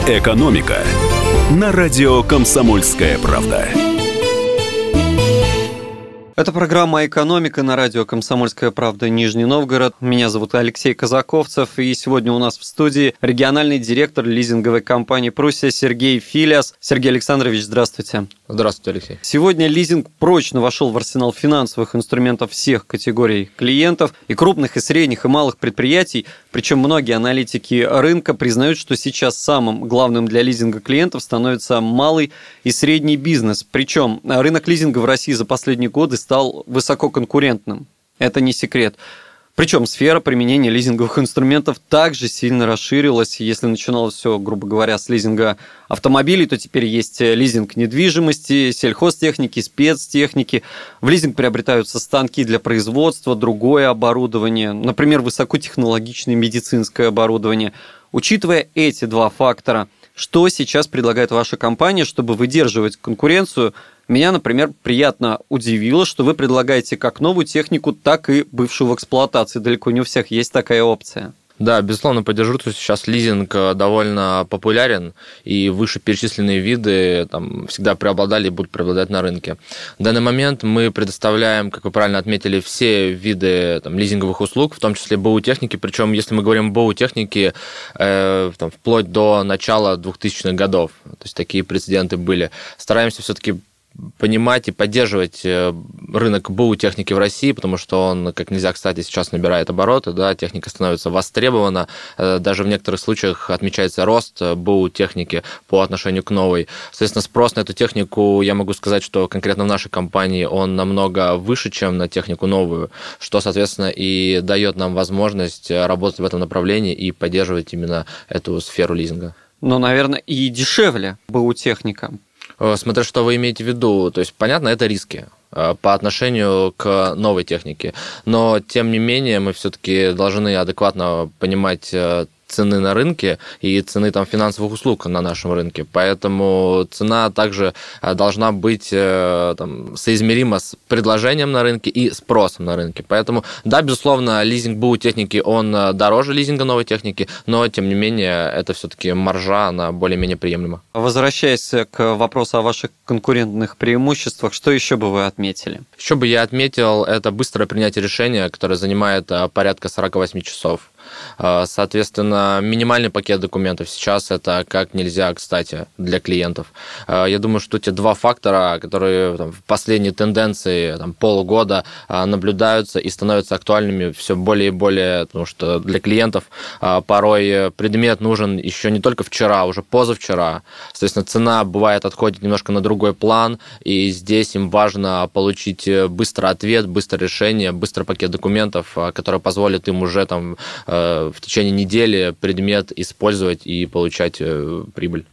«Экономика» на радио «Комсомольская правда». Это программа «Экономика» на радио «Комсомольская правда», Нижний Новгород. Меня зовут Алексей Казаковцев, и сегодня у нас в студии региональный директор лизинговой компании «Пруссия» Сергей Филиас. Сергей Александрович, здравствуйте. Здравствуйте, Алексей. Сегодня лизинг прочно вошел в арсенал финансовых инструментов всех категорий клиентов, и крупных, и средних, и малых предприятий. Причем многие аналитики рынка признают, что сейчас самым главным для лизинга клиентов становится малый и средний бизнес. Причем рынок лизинга в России за последние годы стал высококонкурентным. Это не секрет. Причем сфера применения лизинговых инструментов также сильно расширилась. Если начиналось все, грубо говоря, с лизинга автомобилей, то теперь есть лизинг недвижимости, сельхозтехники, спецтехники. В лизинг приобретаются станки для производства, другое оборудование, например, высокотехнологичное медицинское оборудование. Учитывая эти два фактора, что сейчас предлагает ваша компания, чтобы выдерживать конкуренцию? Меня, например, приятно удивило, что вы предлагаете как новую технику, так и бывшую в эксплуатации. Далеко не у всех есть такая опция. Да, безусловно, поддержу. Сейчас лизинг довольно популярен, и вышеперечисленные виды там всегда преобладали и будут преобладать на рынке. В данный момент мы предоставляем, как вы правильно отметили, все виды лизинговых услуг, в том числе БУ техники. Причем, если мы говорим о БУ технике, вплоть до начала 2000-х годов, то есть такие прецеденты были. Стараемся все-таки понимать и поддерживать рынок БУ техники в России, потому что он, как нельзя кстати, сейчас набирает обороты, да, техника становится востребована, даже в некоторых случаях отмечается рост БУ техники по отношению к новой. Соответственно, спрос на эту технику, я могу сказать, что конкретно в нашей компании он намного выше, чем на технику новую, что, соответственно, и дает нам возможность работать в этом направлении и поддерживать именно эту сферу лизинга. Но, наверное, и дешевле БУ техника. Смотря что вы имеете в виду, то есть, понятно, это риски по отношению к новой технике, но, тем не менее, мы все-таки должны адекватно понимать цены на рынке и цены финансовых услуг на нашем рынке. Поэтому цена также должна быть соизмерима с предложением на рынке и спросом на рынке. Поэтому, да, безусловно, лизинг БУ техники, он дороже лизинга новой техники, но, тем не менее, это все-таки маржа, она более-менее приемлема. Возвращаясь к вопросу о ваших конкурентных преимуществах, что еще бы вы отметили? Еще бы я отметил, это быстрое принятие решения, которое занимает порядка 48 часов. Соответственно, минимальный пакет документов сейчас это как нельзя кстати для клиентов. Я думаю, что те два фактора, которые в последние тенденции полугода наблюдаются и становятся актуальными все более и более, потому что для клиентов порой предмет нужен еще не только вчера, а уже позавчера. Соответственно, цена бывает отходит немножко на другой план, и здесь им важно получить быстрый ответ, быстрое решение, быстрый пакет документов, который позволит им уже в течение недели предмет использовать и получать прибыль.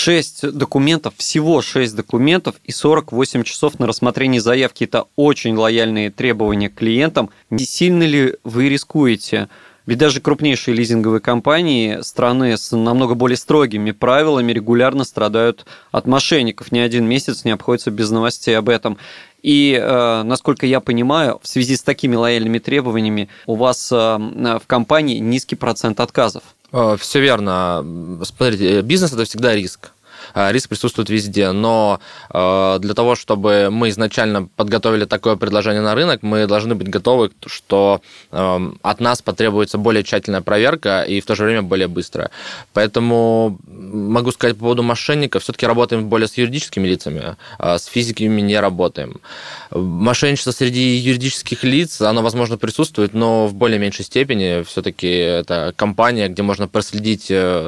6 документов, всего 6 документов и 48 часов на рассмотрение заявки. Это очень лояльные требования к клиентам. Не сильно ли вы рискуете? Ведь даже крупнейшие лизинговые компании страны с намного более строгими правилами регулярно страдают от мошенников. Ни один месяц не обходится без новостей об этом. И, насколько я понимаю, в связи с такими лояльными требованиями у вас в компании низкий процент отказов. Все верно. Смотрите, бизнес – это всегда риск. Риск присутствует везде, но для того, чтобы мы изначально подготовили такое предложение на рынок, мы должны быть готовы, что от нас потребуется более тщательная проверка и в то же время более быстрая. Поэтому могу сказать по поводу мошенников, все-таки работаем более с юридическими лицами, с физиками не работаем. Мошенничество среди юридических лиц, оно, возможно, присутствует, но в более меньшей степени. Все-таки это компания, где можно проследить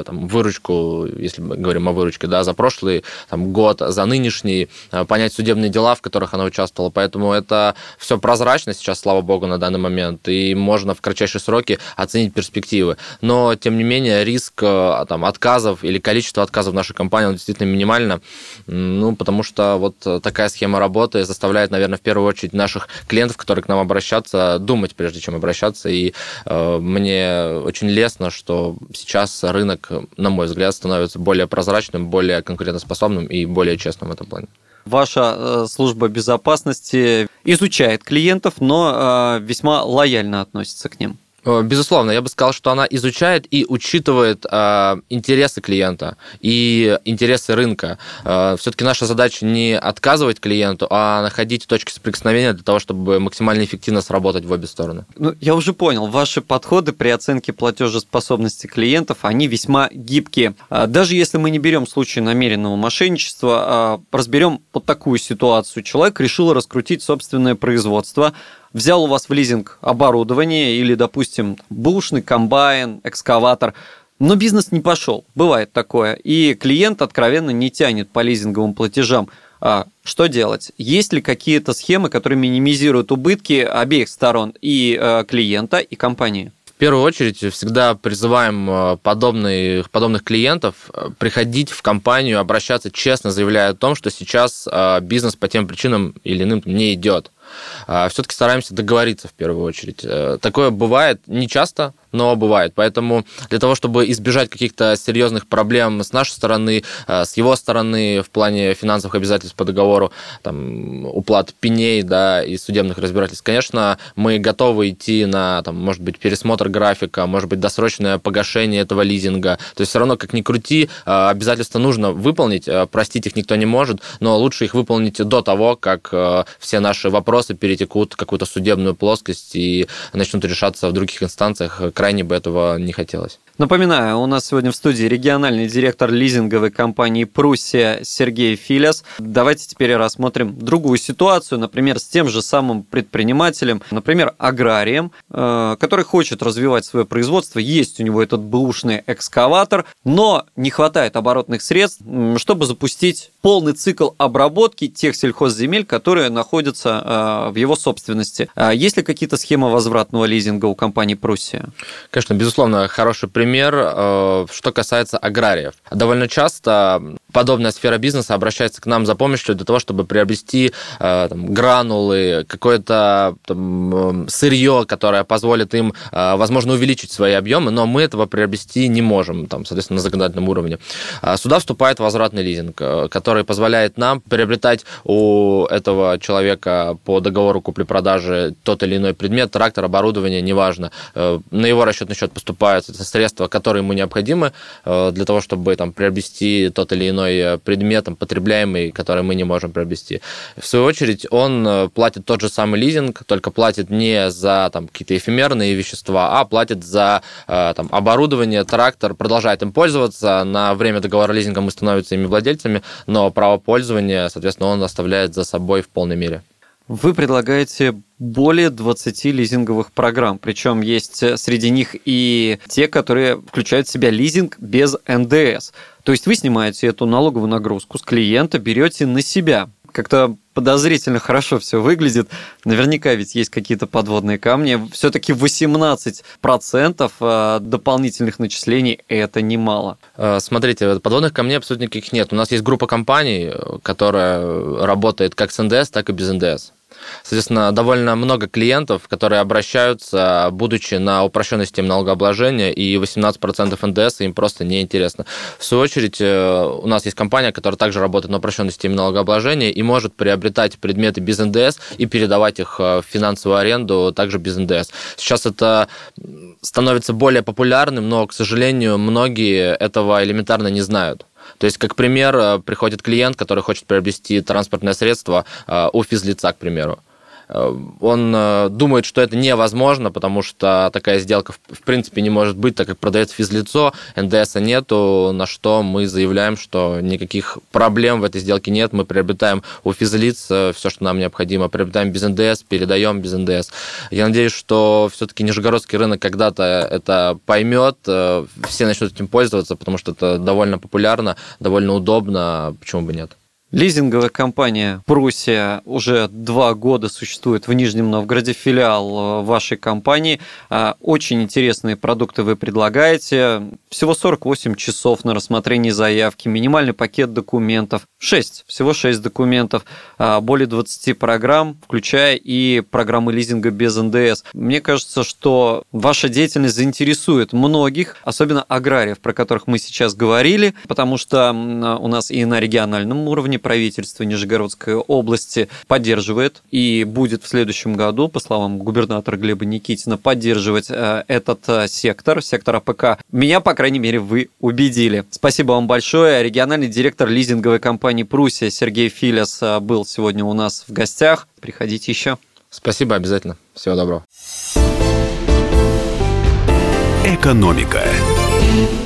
выручку, если мы говорим о выручке, да, за прошлый год, за нынешний, понять судебные дела, в которых она участвовала. Поэтому это все прозрачно сейчас, слава богу, на данный момент, и можно в кратчайшие сроки оценить перспективы. Но, тем не менее, риск отказов или количество отказов в нашей компании он действительно минимально, потому что вот такая схема работы заставляет, наверное, в первую очередь наших клиентов, которые к нам обращаются, думать, прежде чем обращаться. И мне очень лестно, что сейчас рынок, на мой взгляд, становится более прозрачным, более конкурентоспособным и более честным в этом плане. Ваша служба безопасности изучает клиентов, но весьма лояльно относится к ним. Безусловно, я бы сказал, что она изучает и учитывает интересы клиента и интересы рынка. Все-таки наша задача не отказывать клиенту, а находить точки соприкосновения для того, чтобы максимально эффективно сработать в обе стороны. Я уже понял, ваши подходы при оценке платежеспособности клиентов, они весьма гибкие. Даже если мы не берем случай намеренного мошенничества, разберем вот такую ситуацию. Человек решил раскрутить собственное производство, взял у вас в лизинг оборудование или, допустим, бушный комбайн, экскаватор, но бизнес не пошел. Бывает такое. И клиент откровенно не тянет по лизинговым платежам. Что делать? Есть ли какие-то схемы, которые минимизируют убытки обеих сторон, и клиента, и компании? В первую очередь всегда призываем подобных клиентов приходить в компанию, обращаться честно, заявляя о том, что сейчас бизнес по тем причинам или иным не идет. Все-таки стараемся договориться в первую очередь. Такое бывает не часто, но бывает. Поэтому для того, чтобы избежать каких-то серьезных проблем с нашей стороны, с его стороны в плане финансовых обязательств по договору, уплат пеней, и судебных разбирательств, конечно, мы готовы идти на, может быть, пересмотр графика, может быть, досрочное погашение этого лизинга. То есть все равно, как ни крути, обязательства нужно выполнить, простить их никто не может, но лучше их выполнить до того, как все наши вопросы перетекут в какую-то судебную плоскость и начнут решаться в других инстанциях. Крайне бы этого не хотелось. Напоминаю, у нас сегодня в студии региональный директор лизинговой компании «Пруссия» Сергей Филяс. Давайте теперь рассмотрим другую ситуацию, например, с тем же самым предпринимателем, например, аграрием, который хочет развивать свое производство. Есть у него этот бэушный экскаватор, но не хватает оборотных средств, чтобы запустить полный цикл обработки тех сельхозземель, которые находятся в его собственности. Есть ли какие-то схемы возвратного лизинга у компании «Пруссия»? Конечно, безусловно, хороший пример, что касается аграриев. Довольно часто подобная сфера бизнеса обращается к нам за помощью для того, чтобы приобрести гранулы, какое-то сырье, которое позволит им, возможно, увеличить свои объемы, но мы этого приобрести не можем, соответственно, на законодательном уровне. Сюда вступает возвратный лизинг, который позволяет нам приобретать у этого человека по договору купли-продажи тот или иной предмет, трактор, оборудование, неважно. На его расчетный счет поступают средства, которые ему необходимы для того, чтобы приобрести тот или иной предмет потребляемый, который мы не можем приобрести. В свою очередь, он платит тот же самый лизинг, только платит не за какие-то эфемерные вещества, а платит за оборудование, трактор, продолжает им пользоваться. На время договора лизинга мы становимся ими владельцами, но право пользования, соответственно, он оставляет за собой в полной мере. Вы предлагаете более 20 лизинговых программ, причем есть среди них и те, которые включают в себя лизинг без НДС. То есть вы снимаете эту налоговую нагрузку с клиента, берете на себя. Как-то подозрительно хорошо все выглядит. Наверняка ведь есть какие-то подводные камни. Все-таки 18% дополнительных начислений – это немало. Смотрите, подводных камней абсолютно никаких нет. У нас есть группа компаний, которая работает как с НДС, так и без НДС. Соответственно, довольно много клиентов, которые обращаются, будучи на упрощенной системе налогообложения, и 18% НДС им просто неинтересно. В свою очередь, у нас есть компания, которая также работает на упрощенной системе налогообложения и может приобретать предметы без НДС и передавать их в финансовую аренду также без НДС. Сейчас это становится более популярным, но, к сожалению, многие этого элементарно не знают. То есть, как пример, приходит клиент, который хочет приобрести транспортное средство у физлица, к примеру. Он думает, что это невозможно, потому что такая сделка в принципе не может быть, так как продается физлицо, НДСа нету, на что мы заявляем, что никаких проблем в этой сделке нет, мы приобретаем у физлиц все, что нам необходимо, приобретаем без НДС, передаем без НДС. Я надеюсь, что все-таки нижегородский рынок когда-то это поймет, все начнут этим пользоваться, потому что это довольно популярно, довольно удобно, почему бы нет. Лизинговая компания «Пруссия» уже 2 года существует в Нижнем Новгороде, филиал вашей компании. Очень интересные продукты вы предлагаете. Всего 48 часов на рассмотрение заявки, минимальный пакет документов. Всего 6 документов, более 20 программ, включая и программы лизинга без НДС. Мне кажется, что ваша деятельность заинтересует многих, особенно аграриев, про которых мы сейчас говорили, потому что у нас и на региональном уровне правительство Нижегородской области поддерживает и будет в следующем году, по словам губернатора Глеба Никитина, поддерживать этот сектор АПК. Меня, по крайней мере, вы убедили. Спасибо вам большое. Региональный директор лизинговой компании «Пруссия» Сергей Филес был сегодня у нас в гостях. Приходите еще. Спасибо, обязательно. Всего доброго. Экономика.